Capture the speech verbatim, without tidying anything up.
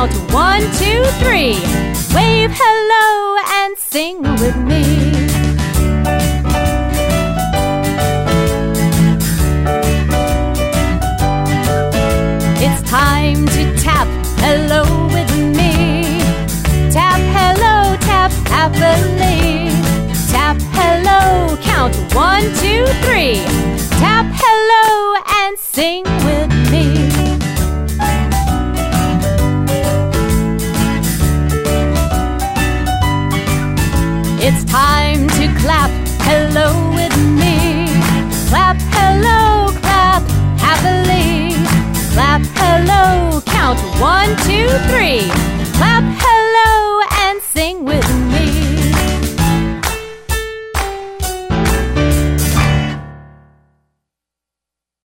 count one, two, three. Wave hello and sing with me. It's time to tap hello with me. Tap hello, tap happily. Tap hello, count one, two, three. Tap hello and sing with me. It's time to clap hello with me. Clap hello, clap happily. Clap hello, count one, two, three.